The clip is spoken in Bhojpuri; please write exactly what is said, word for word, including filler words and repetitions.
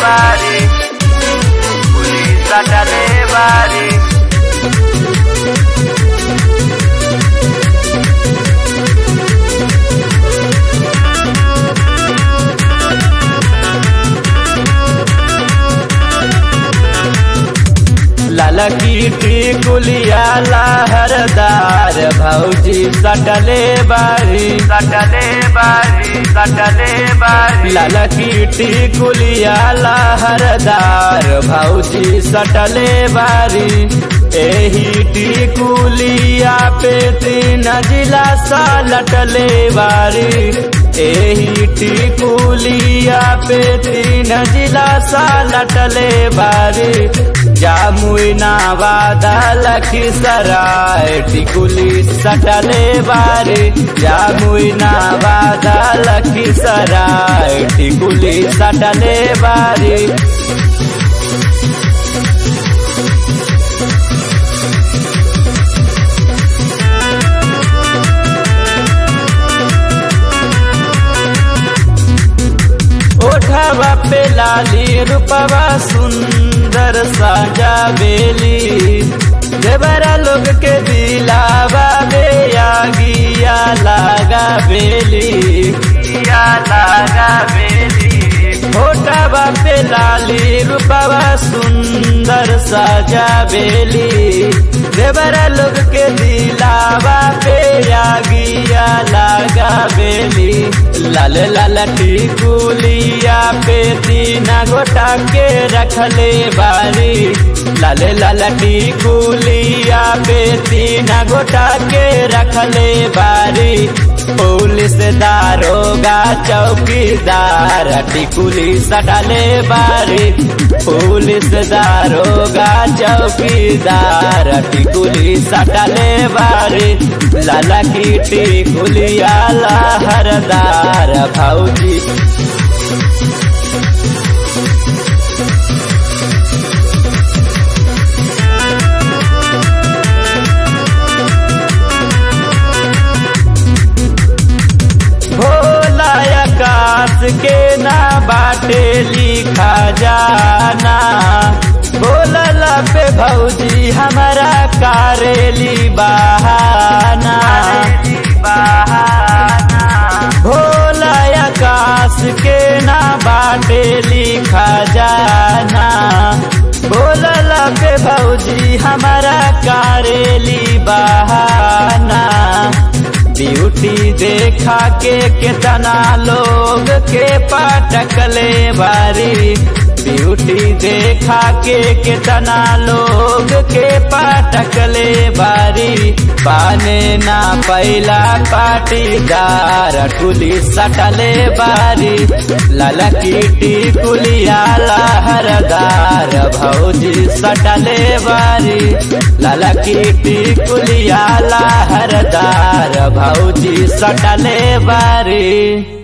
बारी पुलिस सटले बारी। ललकी टिकुलिया लहरदार भौजी सटले बारी सटले बारी सटले बारी। ललकी टिकुलिया लहरदार भौजी सटले बारी। एही टिकुलिया पे तीन जिला सा लटले बारी। एही टिकुलिया पे तीन जिला सा लटले बारी। जामुई नवादा लखीसराय टिकुली सटले बारी। जामुई नवादा लखीसराय टिकुली सटले बारी। ओठवा पे लाली रूपवा सुंदर साजा बेली। देवरा लोग के दिलावा बे आगिया लागा बेली या लागा बेली। ओठवा पे लाली रूपवा सुंदर साजा बेली। देवरा लोग के दिलावा पे आगिया लागा बेली। लाल लाल टिकुलिया पे तीन गोटा के रखले बारी। लाल लाल टिकुलिया पे तीन गोटा के रखले बारी। पुलिस दारोगा चौकीदार टिकुली सटले बारी। पुलिस दारोगा चौकीदार टिकुली सटले बारी। लाला की टिकुलिया लहरदार भौजी भोला आकाश के ना बाटे लिखा जाना। बोलला पे भौजी हमारा कारेली बहाना। भोला आकाश के ना बाटे लिखा जाना। बोलला पे भौजी हमारा कारेली बहाना। ब्यूटी देखा के कितना लोग के पटकले बारी। ब्यूटी देखा के कितना लोग के पटकले बारी। पाने ना पहला पाटीदार टुली सटले बारी। ललकी टिकुलिया लहरदार भौजी सटले बारी। ललकी टिकुलिया लहरदार भौजी सटले बारी।